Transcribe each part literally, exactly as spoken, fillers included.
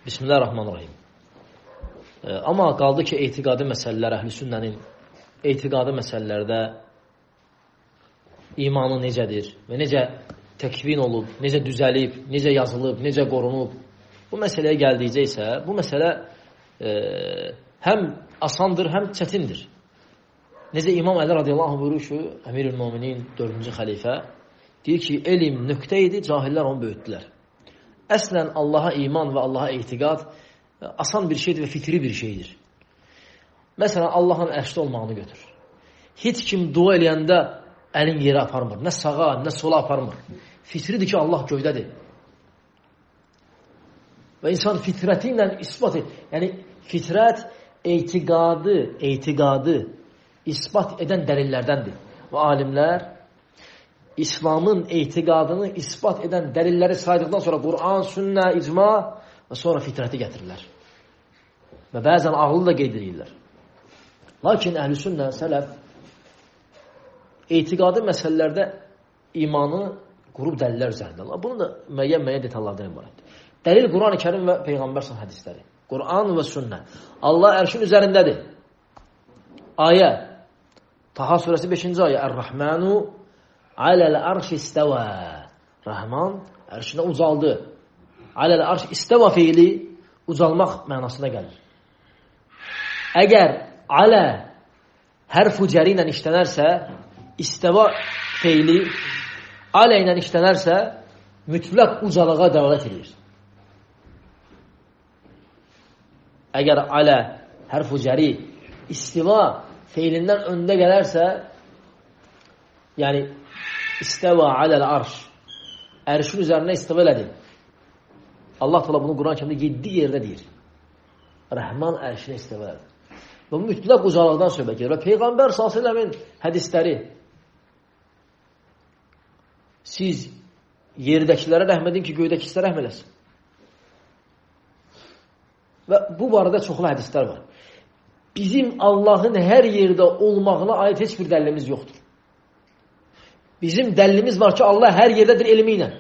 Bismillahirrahmanirrahim. E, amma qaldı ki, etiqadi məsələlər, əhl-i sünnənin etiqadi məsələlərdə imanı necədir və necə təkvin olub, necə düzəlib, necə yazılıb, necə qorunub. Bu məsələyə gəldikcə isə, bu məsələ e, həm asandır, həm çətindir. Necə İmam Əli radiyallahu anh buyurur ki, Əmir-ül Müminin dördüncü xəlifə deyir ki, elm nöqtə idi, cahillər onu böyütdülər. Əslən Allaha iman və Allaha etiqad asan bir şeydir və fitri bir şeydir. Məsələn, Allahın ərşdə olmağını götür. Heç kim dua eləyəndə əlin yerə aparmır. Nə sağa, nə sola aparmır. Fitridir ki, Allah göydədir. Və insan fitrəti ilə ispat et. Yəni, fitrət etiqadı, etiqadı ispat edən dəlillərdəndir. Və alimlər İslamın etiqadını ispat edən dəlilləri saydıqdan sonra Quran, sünnə, icma və sonra fitrəti gətirirlər. Və bəzən ağlı da qeyd edirlər. Lakin əhl-i sünnə, sələf etiqadi məsələlərdə imanı qurub dəlillər üzərində. Bunu da müəyyən-müəyyən detallardan ibarətdir. Dəlil Quran-ı Kərim və Peyğəmbər hədisləri. Quran və sünnə. Allah ərşin üzərindədir. Ayə. Taha surəsi beşinci ayə. Ər-Rəhmənu aləl-ərş istəvə. Rəhman ərşinə ucaldı. Aləl-ərş istəvə fiili ucalmaq mənasına gəlir. Əgər alə hərf-u cəri ilə işlənərsə, istəva fiili alə ilə işlənərsə, mütləq ucalığa dəlalət edir. Əgər alə hərf-u cəri istiva fiilindən öndə gələrsə, yəni istəva aləl-arş, ərşin üzərində istiva elədi. Allah təala bunu Quran-Kərimdə yeddi yerdə deyir. Rəhman ərşinə istiva elədi. Və mütləq ucalıqdan söhbət gedir. Və Peyğəmbər sallallahu əleyhi və səlləmin hədisləri siz yerdəkilərə rəhm edin ki, göydəkilərə rəhm eləsin. Və bu barədə çoxlu hədislər var. Bizim Allahın hər yerdə olmağına aid heç bir dəlilimiz yoxdur. Bizim dəlilimiz var ki, Allah hər yerdədir elmi ilə.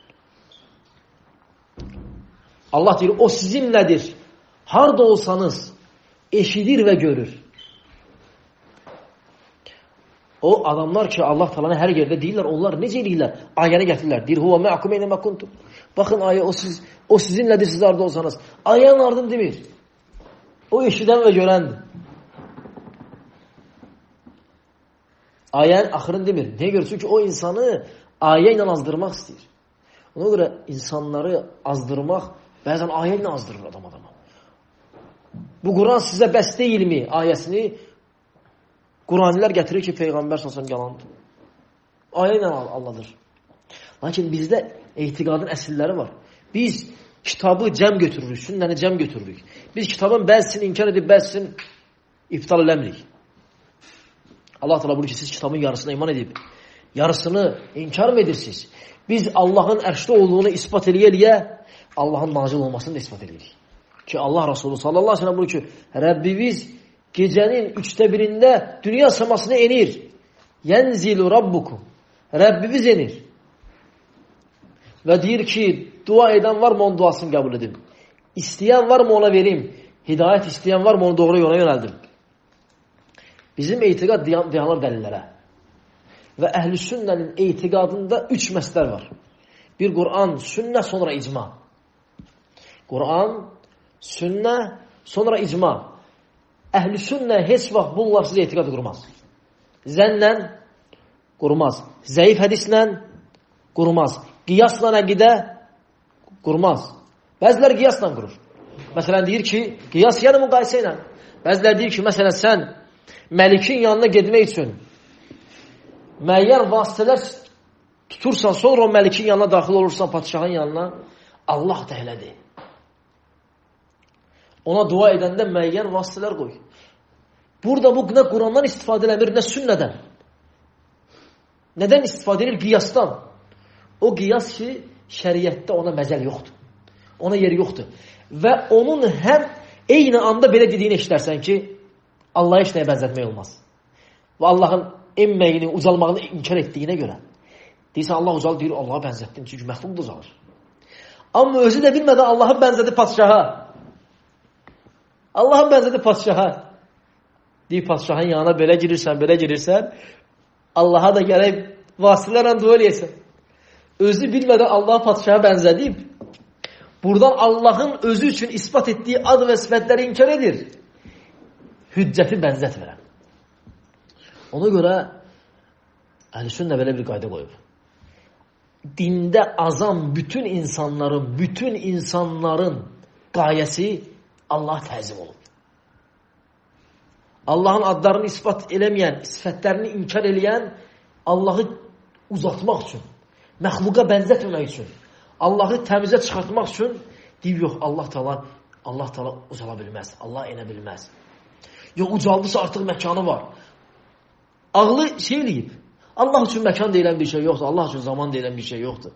Allah deyir, o sizinlədir. Harada olsanız eşidir və görür. O adamlar ki, Allah talanı hər yerdə deyirlər, onlar necə eləyirlər? Ayəni gətirirlər. Deyir, huvə mə'akum eynə məkuntum. Baxın, ayə, o, siz, o sizinlədir, siz harada olsanız. Ayənin ardını demir. O eşidən və görəndir. Ayənin axırını demir. Niyə görə? Çünki o insanı ayə ilə azdırmaq istəyir. Ona görə insanları azdırmaq, bəzən ayə ilə azdırır adam adama. Bu Quran sizə bəs deyilmi ayəsini Quranilər gətirir ki, Peyğəmbər sallallahu yalandır. Ayə ilə Allah'dır. Lakin bizdə etiqadın əsilləri var. Biz kitabı cəm götürürük, sünnəni cəm götürürük. Biz kitabın bəzisini inkar edib, bəzisini iptal eləmirik. Allah təala buyurur ki, siz kitabın yarısına iman edib, yarısını inkar mı edirsiniz? Biz Allahın ərşdə olduğunu ispat eləyə-eləyə Allahın nazil olmasını da ispat edirik. Ki Allah Resulü sallallahu aleyhi ve sellem buyurur ki, Rəbbimiz gecənin üçdə birində dünya səmasına enir. Yenzilu Rabbukum. Rəbbimiz enir. Və deyir ki, dua edən var mı onun duasını qəbul edim? İstəyən var mı ona verim? Hidayət istəyən var mı onu doğru yola yönəldim? Bizim etiqad dayanır dəlillərə. Və əhl-i sünnənin etiqadında üç məsələr var. Bir Quran, sünnə, sonra icma. Quran, sünnə, sonra icma. Əhl-i sünnə heç vaxt bunlarsız etiqad qurmaz. Zənnlə qurmaz. Zəif hədislə qurmaz. Qiyasla əqidə qurmaz. Bəzilər qiyasla qurur. Məsələn, deyir ki, qiyas yəni müqayisə ilə. Bəzilər deyir ki, məsələn, sən məlikin yanına gedmək üçün müəyyən vasitələr tutursan, sonra o məlikin yanına daxil olursan, padişahın yanına, Allah da elədir. Ona dua edəndə müəyyən vasitələr qoy. Burada bu nə Qurandan istifadə eləmir, nə sünnədən. Nədən istifadə edir? Qiyasdan. O qiyas ki, şəriətdə ona məzəl yoxdur. Ona yeri yoxdur. Və onun həm eyni anda belə dediyini eşlərsən ki, Allah'a heç nəyə bənzətmək olmaz. Və Allahın emməyini, ucalmağını inkar etdiyinə görə. Deyirsən, Allah ucal deyir, Allah'a bənzətdim. Çünki məxluq da ucalır. Amma özü də bilmədən Allahı bənzədi padşaha. Allahı bənzədi padşaha. Deyir, padşahın yanına belə girirsən, belə girirsən, Allaha da gələk vasitələrlə dua eləyəsən. Özü bilmədən Allahı padşaha bənzədib, buradan Allahın özü üçün ispat etdiyi ad və sifətləri inkar edir. Hüccəti bənzətmirəm. Ona görə Əhl-i-Sünnə belə bir qayda qoyub. Dində azam bütün insanların, bütün insanların qayəsi Allah təzim olub. Allahın adlarını ispat eləməyən, sifətlərini inkar eləyən Allahı uzatmaq üçün, məxluqa bənzətməmək üçün, Allahı təmizə çıxartmaq üçün deyib, yox, Allah Taala Allah Taala uzala bilməz, Allah enə bilməz. Yox, ucaldısa artıq məkanı var. Ağlı şey eləyib. Allah üçün məkan deyilən bir şey yoxdur. Allah üçün zaman deyilən bir şey yoxdur.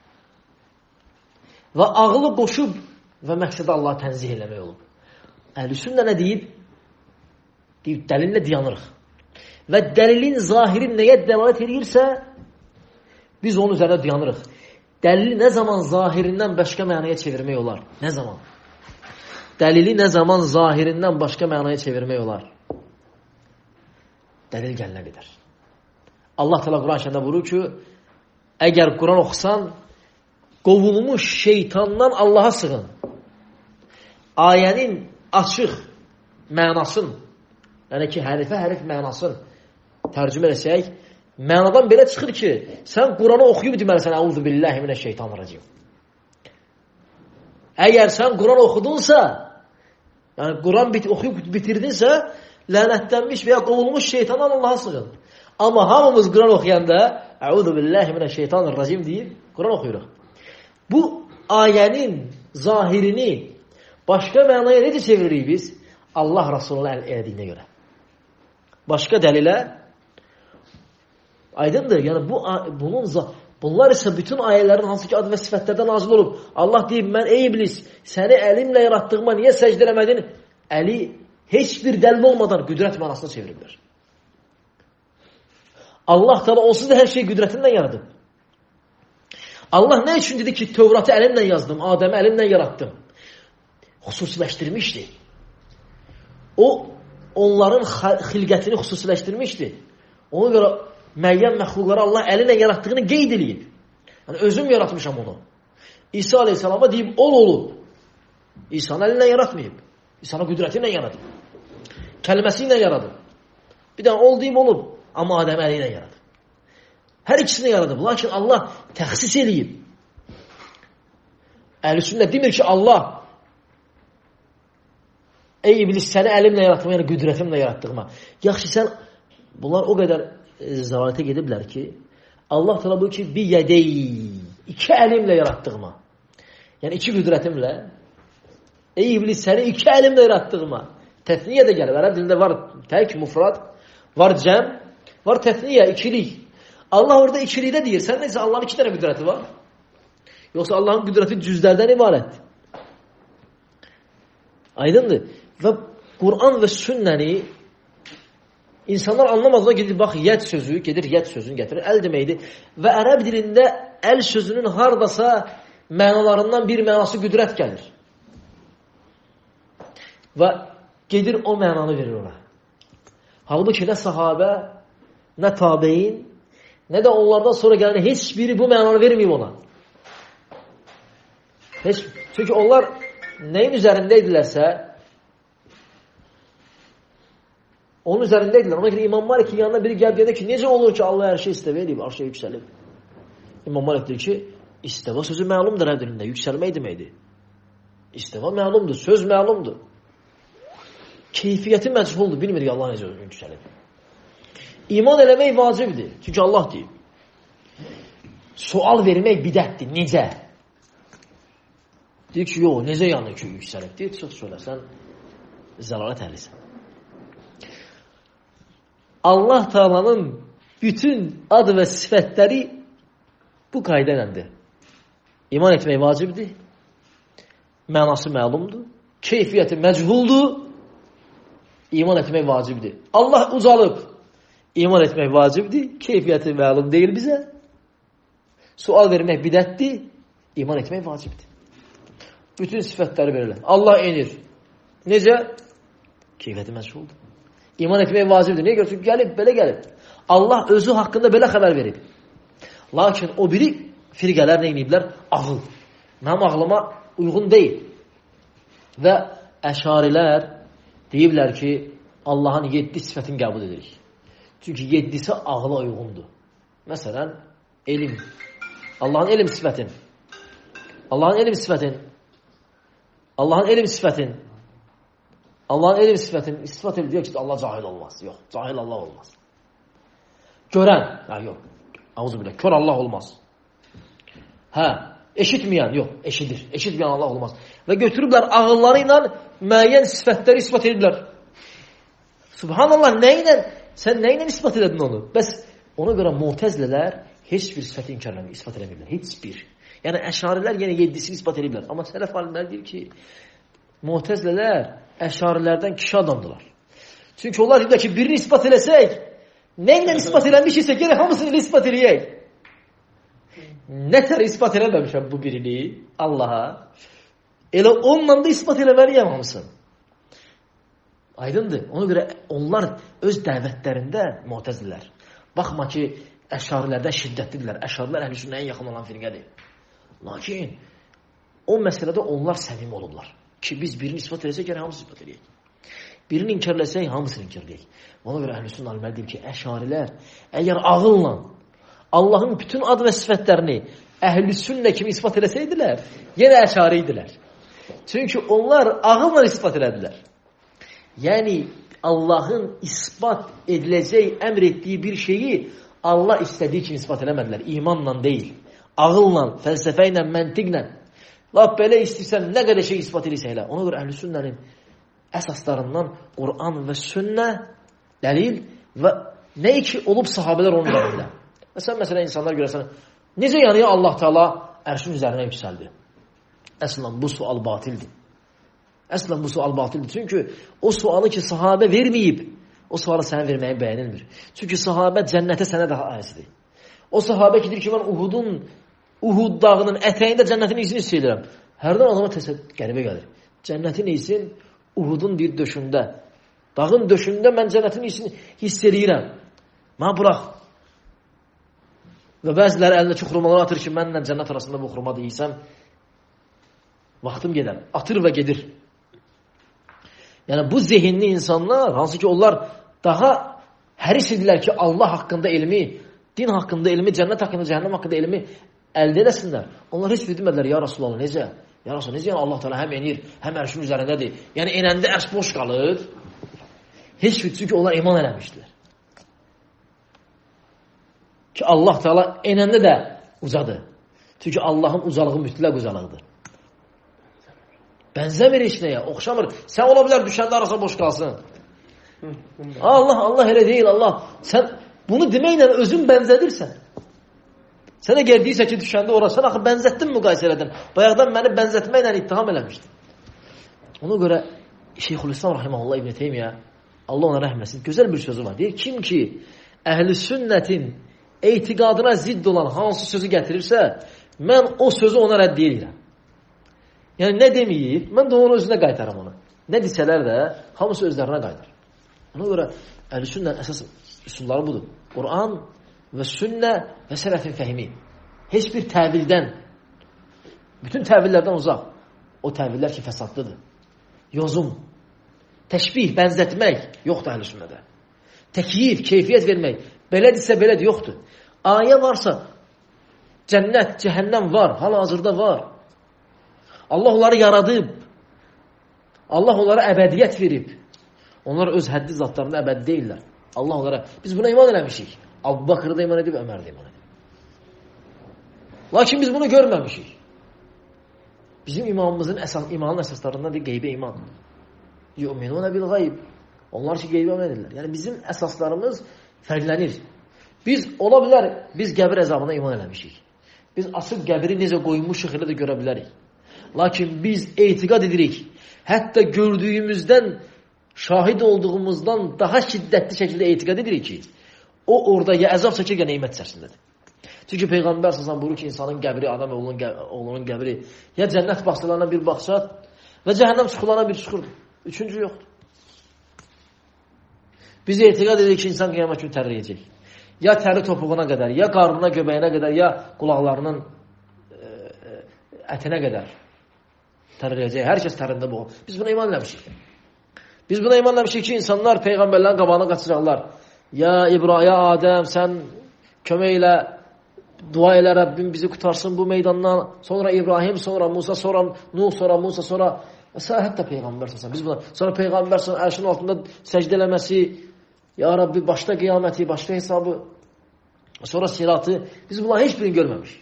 Və ağlı qoşub və məqsədə Allahı tənzih eləmək olub. Əhl-i-Sünnə nə deyib? Deyib, dəlillə dayanırıq. Və dəlilin zahiri nəyə dəlalət edirsə, biz onun üzərində dayanırıq. Dəlili nə zaman zahirindən başqa mənaya çevirmək olar? Nə zaman? Dəlili nə zaman zahirindən başqa mənaya çevirmək olar? Dəlil gəlinə qədər. Allah Teala Quran şərində buyurur ki, əgər Quran oxusan, qovulmuş şeytandan Allaha sığın. Ayənin açıq mənasın, yəni ki, hərifə hərif mənasın tərcümə etsək, mənadan belə çıxır ki, sən Quranı oxuyub deməlisən, əuzu billahi minəşşeytanirracim. Əgər sən Quran oxudunsa, yəni Quran bit oxuyub bitirdinsə, lənətlənmiş və ya qovulmuş şeytandan Allaha sığın. Amma hamımız Quran oxuyanda əuzu billahi minəşşeytanirracim deyib Quran oxuyuruq. Bu ayənin zahirini başqa mənaya necə çeviririk biz? Allah Rasuluna əl elədiyinə görə. Başqa dəlilə aydındır. Yəni bu bunun bunlar isə bütün ayələrin hansı ki ad və sifətlərdən nazil olub. Allah deyib, mən ey iblis, səni əlimlə yaratdığıma niyə səcdə eləmədin? Əli heç bir dəlil olmadan qüdrət mənasına çeviriblər. Allah Teala onsuz da hər şey qüdrətindən yaradıb. Allah nə üçün dedi ki, Tövratı əlimlə yazdım, Adəmi əlimlə yaratdım? Xüsusiləşdirmişdi. O, onların xilqətini xüsusiləşdirmişdi. Ona görə müəyyən məxluqları Allah əlinlə yaratdığını qeyd edib. Yəni, özüm yaratmışam onu. İsa aleyhissalama deyib, ol olub. İsa'nı əlinlə yaratmayıb. İsa'nı qüdrəti ilə yaradıb. Kəlməsi ilə yaradıb. Bir dənə ol deyib, olub. Amma Adəm əli ilə yaradıb. Hər ikisini yaradıb. Lakin Allah təxsis eləyib. Əhl-i-Sünnə demir ki, Allah ey iblis, səni əlimlə yaratdığıma, yəni qüdrətimlə yaratdığıma. Yaxşı, sən bunlar o qədər zəlalətə gediblər ki, Allah təala buyurur ki, bir yədey, iki əlimlə yaratdığıma. Yəni iki qüdrətimlə. Ey iblis, səni iki əlimlə yaratdığıma. Təfniyə də gəlir. Ərəb dilində var tək, mufrad, var cəm, var təfniyə, ikilik. Allah orada ikilikdə deyir. Sən neysə Allahın iki dənə qüdrəti var. Yoxsa Allahın qüdrəti cüzlərdən ibarətdir. Aydındır. Və Quran və sünnəni insanlar anlamazlar, gedir, bax, yəd sözü, gedir, yəd sözünü gətirir, əl deməkdir. Və ərəb dilində əl sözünün haradasa mənalarından bir mənası qüdrət gəlir. Və gedir, o mənanı verir ona. Halbuki nə sahabə, nə tabeyin, nə də onlardan sonra gələn heç biri bu mənanı verməyib ona. Heç, çünki onlar nəyin üzərində idilərsə, onun üzərində idilər. Ona görə İmam Malikin yanına biri gəlib deyəndə ki, necə olur ki, Allah hər şey istəvə edib, hər şey yüksəlib. İmam Malik deyir ki, istəvə sözü məlumdur hər dilində, yüksəlmək deməkdir. İstəvə məlumdur, söz məlumdur. Keyfiyyəti məchuldur, bilmir ki, Allah necə yüksəlib. İman eləmək vacibdir, çünki Allah deyib. Sual vermək bidətdir, necə? Deyir ki, yox, necə yanı ki, yüksəlib? Deyir, çox söylə, sən zəlalət əhlisən. Allah Taala'nın bütün ad və sifətləri bu qayda iləndir. İman etmək vacibdir, mənası məlumdur, keyfiyyəti məchuldur, iman etmək vacibdir. Allah ucalıb, iman etmək vacibdir, keyfiyyəti məlum deyil bizə. Sual vermək bidətdir, iman etmək vacibdir. Bütün sifətləri verirlər. Allah enir. Necə? Keyfiyyəti məşğuldur. İman etmək vacibdir. Niyə görürsün? Gəlib, belə gəlib. Allah özü haqqında belə xəbər verib. Lakin o biri firqələr nə ediblər? Ağıl. Mənim ağlıma uyğun deyil. Və əşarilər deyiblər ki, Allahın yeddi sifətini qəbul edirik. Çünki yeddisi ağla uyğundur. Məsələn, elm. Allahın elm sifətin. Allahın elm sifətin. Allahın elm sifətin. Allahın elm sifətin istifat edir ki, Allah cahil olmaz. Yox, cahil Allah olmaz. Görən, hə, yox. Auzubillah, kör Allah olmaz. Hə, eşitməyən, yox, eşidir. Eşitməyən Allah olmaz. Və götürüblər ağılları ilə müəyyən sifətləri ispat edirlər. Subhanallah, nə ilə? Sən nə ilə ispat edədin onu? Bəs ona görə Mu'təzilələr heç bir sifəti inkar edəmir, ispat edəmirlər. Heç bir. Yəni əşarilər yenə yeddisini ispat edirlər. Amma sələf alimləri deyir ki, Mu'təzilələr əşarilərdən kişi adamdılar. Çünki onlar deyirlər ki, birini ispat eləsək, nə ilə ispat eləmiş isə gərək hamısını ilə ispat eləyək. Nə tər ispat eləməmişəm bu birini Allaha. Elə onunla da ispat eləməliyəm hamısını. Aydındır. Ona görə onlar öz dəvətlərində Mu'təzilər. Baxma ki, əşarilərdən şiddətlidirlər. Əşarilər əhl-i ən yaxın olan firqədir. Lakin o məsələdə onlar səmimi olurlar. Ki biz birini ispat eləsək, gərək hamısını ispat eləyək. Birini inkarləsək, hamısını inkarləyək. Ona görə əhl-i alimləri deyir ki, əşarilər əgər ağılla Allahın bütün ad və sifətlərini əhl-i sünnə kimi ispat eləsəydilər, yenə əşari idilər. Çünki onlar ağılla ispat elədilər. Yəni, Allahın ispat ediləcək, əmr etdiyi bir şeyi Allah istədiyi kimi ispat eləmədilər. İmanla deyil, ağılla, fəlsəfə ilə, məntiqlə. Laf belə istəyirsən, nə qədər şey ispat edirsə elə. Ona görə əhl-i sünnənin əsaslarından Qur'an və sünnə, dəlil və nə ki olub sahabələr onun dəlillə. Məsələn, məsələn, insanlar görəsən, necə yəni Allah Teala ərşin üzərinə yüksəldi? Əslən, bu sual batildir. Əslən, bu sual batildir. Çünki o sualı ki, sahabə verməyib, o sualı sənə verməyi bəyənilmir. Çünki sahabə cənnətə sənə daha aizdir. O sahabə ki, deyir ki, mən Uhudun, Uhud dağının ətəyində cənnətin iyisini hiss edirəm. Hərdən adama təsəd qəribə gəlir. Cənnətin iyisin Uhudun bir döşündə. Dağın döşündə mən cənnətin iyisini hiss edirəm. Mən bıraq. Və bəziləri əlində çox xurmalar atır ki, mənlə cənnət arasında bu xurma deyirsəm, vaxtım gedər. Atır və gedir. Yəni, bu zehinli insanlar, hansı ki, onlar daha həris edirlər ki, Allah haqqında elmi, din haqqında elmi, cənnət haqqında, cəhənnəm haqqında elmi əldə edəsinlər. Onlar heç bir demədilər, ya Rasulallah, necə? Ya Rasulallah, necə yəni Allah Teala həm enir, həm ərşin üzərindədir. Yəni, enəndə ərş boş qalır. Heç bir, çünki onlar iman eləmişdilər. Ki, Allah Teala enəndə də ucadır. Çünki Allahın ucalığı mütləq ucalıqdır. Bənzəmir heç nəyə, oxşamır. Sən ola bilər düşəndə arası boş qalsın. Allah, Allah elə deyil, Allah. Sən bunu deməklə özün bənzədirsən. Sənə gəldiysə ki, düşəndə orası, sən axı bənzətdin müqayisə elədin. Bayaqdan məni bənzətməklə ittiham eləmişdin. Ona görə Şeyxülislam Rahiməhullah İbn Teymiyyə, Allah ona rəhm etsin, gözəl bir sözü var. Deyir, kim ki, əhl-i sünnətin etiqadına zidd olan hansı sözü gətirirsə, mən o sözü ona rədd edirəm. Yəni, nə deməyib, mən də onu özünə qaytaram onu. Nə desələr də, hamısı özlərinə qaytar. Ona görə, əhl-i sünnənin əsas üsulları budur. Qur'an və sünnə və sələfin fəhimi. Heç bir təvildən, bütün təvillərdən uzaq. O təvillər ki, fəsadlıdır. Yozum, təşbih, bənzətmək yoxdur əhl-i sünnədə. Təkyif, keyfiyyət vermək, belədirsə belədir, yoxdur. Ayə varsa, cənnət, cəhənnəm var, hal-hazırda var. Allah onları yaradıb. Allah onlara əbədiyyət verib. Onlar öz həddi zatlarında əbədi deyirlər. Allah onlara, biz buna iman eləmişik. Abu Bakır da iman edib, Ömər də iman edib. Lakin biz bunu görməmişik. Bizim imamımızın əsas, imanın əsaslarından da qeybə iman. Yu'minuna bil qayb. Onlar ki, qeybə iman edirlər. Yəni, bizim əsaslarımız fərqlənir. Biz, ola bilər, biz qəbir əzabına iman eləmişik. Biz asıb qəbiri necə qoymuşuq elə də görə bilərik. Lakin biz etiqad edirik. Hətta gördüyümüzdən, şahid olduğumuzdan daha şiddətli şəkildə etiqad edirik ki, o orada ya əzab çəkir, ya neymət içərisindədir. Çünki Peyğəmbər səsən buyurur ki, insanın qəbri, adam oğlunun, oğlunun qəbri ya cənnət baxçalarına bir baxşat və cəhənnəm çuxurlarına bir çuxurdur. Üçüncü yoxdur. Biz etiqad edirik ki, insan qiyamət günü tərləyəcək. Ya təri topuğuna qədər, ya qarnına, göbəyinə qədər, ya qulaqlarının e, ətinə qədər tərləyəcək. Hər kəs tərində bu. Biz buna iman eləmişik. Biz buna iman eləmişik ki, insanlar Peyğəmbərlərin qabağına qaçacaqlar. Ya İbrahim, ya Adəm, sən kömək ilə, dua elə Rəbbim bizi qutarsın bu meydandan. Sonra İbrahim, sonra Musa, sonra Nuh, sonra Musa, sonra sən hətta Peyğəmbər səsən. Biz buna, sonra Peyğəmbər səsən ərşin altında səcdə eləməsi, ya Rabbi başda qiyaməti, başda hesabı, sonra siratı. Biz bunların heç birini görməmişik.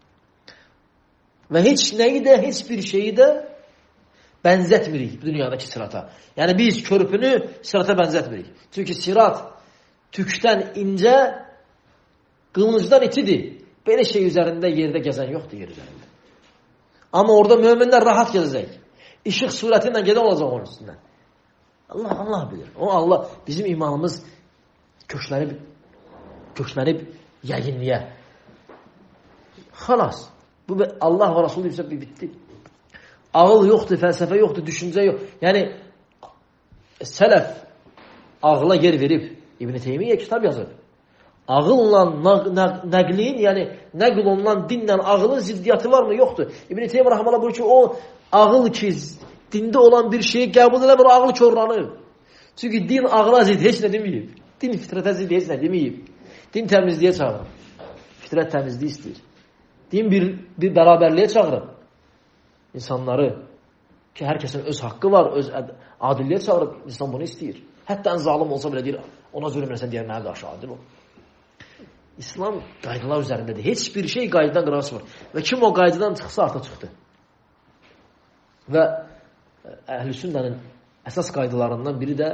Və heç nəyi də, heç bir şeyi də bənzətmirik dünyadakı sirata. Yəni biz körpünü sirata bənzətmirik. Çünki sirat tükdən incə, qılıncdan itidir. Belə şey üzərində yerdə gəzən yoxdur yer üzərində. Amma orada möminlər rahat gəzəcək. İşıq surəti ilə gedən olacaq onun üstündən. Allah, Allah bilir. O Allah, bizim imanımız köklənib, köklənib yəqinliyə. Xalas. Bu Allah və Rasulü isə bitdi. Ağıl yoxdur, fəlsəfə yoxdur, düşüncə yox. Yəni, sələf ağla yer verib. İbn-i Teymiyyə kitab yazır. Ağılla nəqlin, yəni nəql olunan dinlə ağılın ziddiyyatı varmı? Yoxdur. İbn-i Teymiyyə rəhməllah buyurur ki, o ağıl ki, dində olan bir şeyi qəbul eləmir, o ağıl körlanır. Çünki din ağla zid heç nə deməyib. Din fitrətə zid heç nə deməyib. Din təmizliyə çağırır. Fitrət təmizliyi istəyir. Din bir, bir bərabərliyə çağırır. İnsanları ki, hər kəsin öz haqqı var, öz adilliyə çağırır. İnsan bunu istəyir. Hətta ən zalim olsa belə deyir, ona zülm eləsən deyər, mənə qarşı adil ol. İslam qaydalar üzərindədir. Heç bir şey qaydadan qıraqsı var. Və kim o qaydadan çıxsa artıq çıxdı. Və Əhl-i Sünnənin əsas qaydalarından biri də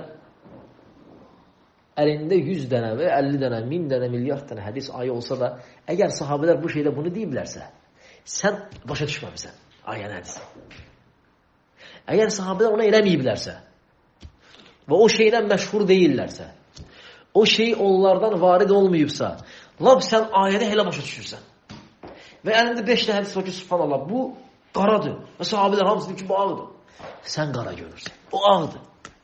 əlində yüz dənə və əlli dənə, min dənə, milyard dənə hədis ayə olsa da, əgər sahabələr bu şeydə bunu deyiblərsə, sən başa düşməmisən ayəni hədisi. Əgər sahabələr ona eləməyiblərsə və o şeylə məşhur deyillərsə, o şey onlardan varid olmayıbsa, lab sən ayəni elə başa düşürsən. Və əlində beş dənə hədis var ki, subhanallah, bu qaradır. Və sahabələr hamısının ki, bu ağdır. Sən qara görürsən. O ağdır.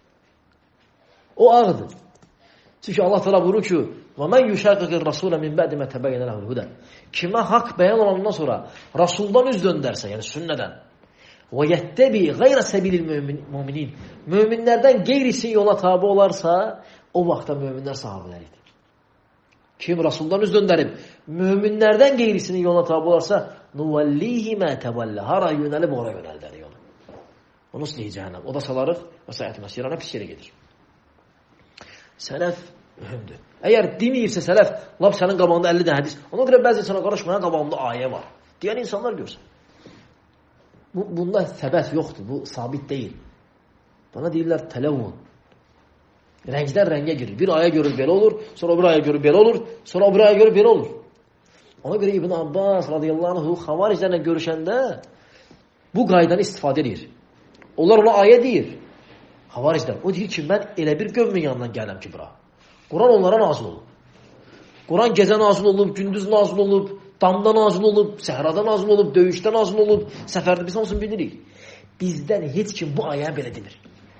O ağdır. Çünki Allah təala buyurur ki: "Və men yuşaqiqir rasula min ba'di ma tabayyana lehul huda." Kimə haqq bəyan olandan sonra Rasuldan üz döndərsə, yəni sünnədən, və yettəbi qeyra sabilil müminin, möminlərdən qeyrisi yola tabe olarsa, o vaxtda möminlər sahabeləridir. Kim Rasuldan üz döndərib, möminlərdən qeyrisinin yoluna tabe olarsa, nuvallihi ma tawalla, hara yönəlib ora yönəldər yolu. Onu slihi cəhənnəm. O da salarıq və sayət məsirana pis yerə gedir. Sələf mühümdür. Əgər deməyirsə sələf, lab sənin qabağında əlli də hədis, ona görə bəzi insana qarışmayan qabağında ayə var. Deyən insanlar görsən. Bu, bunda səbət yoxdur, bu sabit deyil. Bana deyirlər tələvvün. Rəngdən rəngə girir. Bir aya görür belə olur, sonra bir aya görür belə olur, sonra bir aya görür belə olur. Ona görə İbn Abbas radiyallahu anhu xavariclərlə görüşəndə bu qaydanı istifadə edir. Onlar ona ayə deyir. Xavariclər. O deyir ki, mən elə bir qövmin yanından gələm ki, bura. Quran onlara nazil olub. Quran gecə nazil olub, gündüz nazil olub, damda nazil olub, səhrada nazil olub, döyüşdə nazil olub, səfərdə biz hamısını bilirik. Bizdən heç kim bu ayəyə belə demir.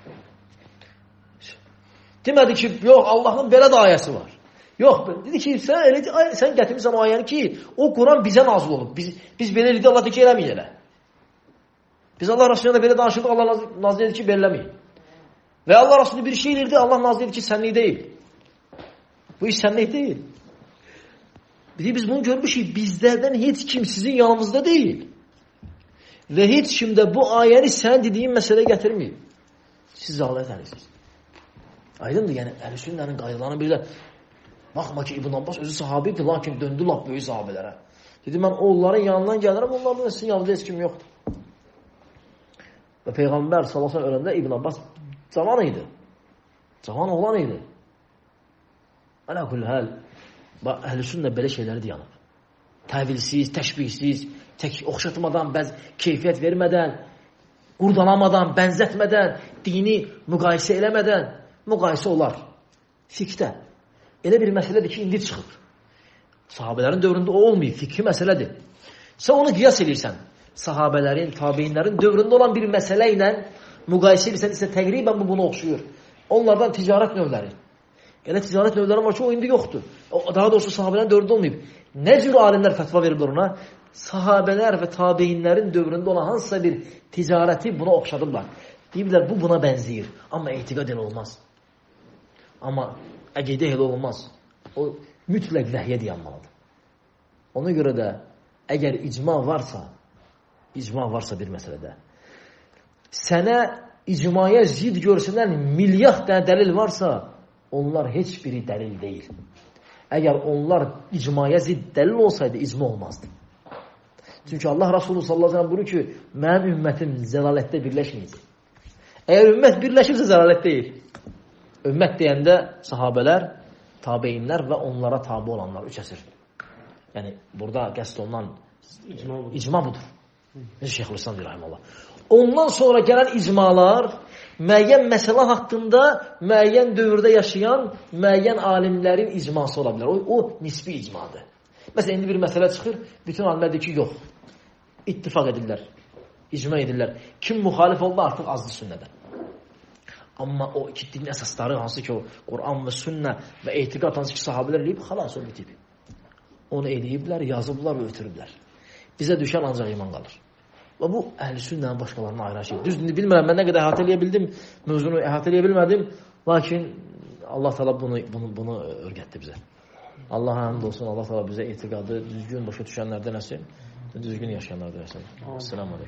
Demədi ki, yox, Allahın belə də ayəsi var. Yox, dedi ki, sən, elə, sən gətirmirsən o ayəni ki, o Quran bizə nazil olub. Biz, biz belə dedi, Allah deyir ki, eləməyin elə. Biz Allah Rasulü'na belə danışırdı, Allah nazil dedi ki, belləməyin. Və Allah Rasulü bir şey edirdi, Allah nazil dedi ki, sənlik deyil. Bu iş sənlik deyil. Biz bunu görmüşük, bizlərdən heç kim sizin yanımızda deyil. Və heç kim də bu ayəni sən dediyin məsələyə gətirməyib. Siz zalət əlirsiniz. Aydındır, yəni Əhl-i Sünnənin qaydalarını bir də baxma ki, İbn Abbas özü sahabidir, lakin döndü laf böyük sahabələrə. Dedi, mən onların yanından gəlirəm, onlardan sizin yanında heç kim yoxdur. Və Peyğəmbər sallallahu əleyhi və səlləm öləndə İbn Abbas cavan idi. Cavan oğlan idi. Alə kulli hal, Əhl-i Sünnə belə şeyləri dayanıb. Təvilsiz, təşbihsiz, tək oxşatmadan, bəz keyfiyyət vermədən, qurdalamadan, bənzətmədən, dini müqayisə eləmədən müqayisə olar. Fiqdə. Elə bir məsələdir ki, indi çıxıb. Sahabələrin dövründə o olmayıb, fikri məsələdir. Sən onu qiyas edirsən. Sahabələrin, tabeinlərin dövründə olan bir məsələ ilə müqayisə edirsən, isə təqribən bu buna oxşuyur. Onlardan ticarət növləri. Elə ticarət növləri var ki, o indi yoxdur. Daha doğrusu sahabələrin dövründə olmayıb. Nə cür alimlər fətva veriblər ona? Sahabələr və tabeinlərin dövründə olan hansısa bir ticarəti buna oxşadıblar. Deyiblər, bu buna bənzəyir. Amma etiqad elə olmaz. Amma əqidə elə olmaz. O mütləq vəhyə dayanmalıdır. Ona görə də əgər icma varsa, icma varsa bir məsələdə, sənə icmaya zid görsənən milyard dənə dəlil varsa, onlar heç biri dəlil deyil. Əgər onlar icmaya zid dəlil olsaydı, icma olmazdı. Çünki Allah Rasulü sallallahu aleyhi ve sellem buyurur ki, mənim ümmətim zəlalətdə birləşməyəcək. Əgər ümmət birləşirsə zəlalət deyil. Ümmət deyəndə sahabələr, tabeinlər və onlara tabi olanlar üç əsr. Yəni, burada qəsd olunan icma, icma budur. Necə Şeyxülislam deyir, rahiməllah. Ondan sonra gələn icmalar müəyyən məsələ haqqında müəyyən dövrdə yaşayan müəyyən alimlərin icması ola bilər. O, o nisbi icmadır. Məsələn, indi bir məsələ çıxır, bütün alimlər deyir ki, yox. İttifaq edirlər, icma edirlər. Kim müxalif oldu artıq azdır sünnədən. Amma o iki dinin əsasları hansı ki, o Quran və sünnə və etiqad hansı ki, sahabələr eləyib, xalas o bitib. Onu eləyiblər, yazıblar və ötürüblər. Bizə düşən ancaq iman qalır. Və bu, əhl-i sünnənin başqalarına ayrı şey. Düz bilmirəm, mən nə qədər əhatə eləyə bildim, mövzunu əhatə eləyə bilmədim, lakin Allah təala bunu, bunu, bunu öyrətdi bizə. Allaha həmd olsun, Allah təala bizə etiqadı düzgün başa düşənlərdən nəsin, düzgün yaşayanlardan nəsin. Esselamu aleykum.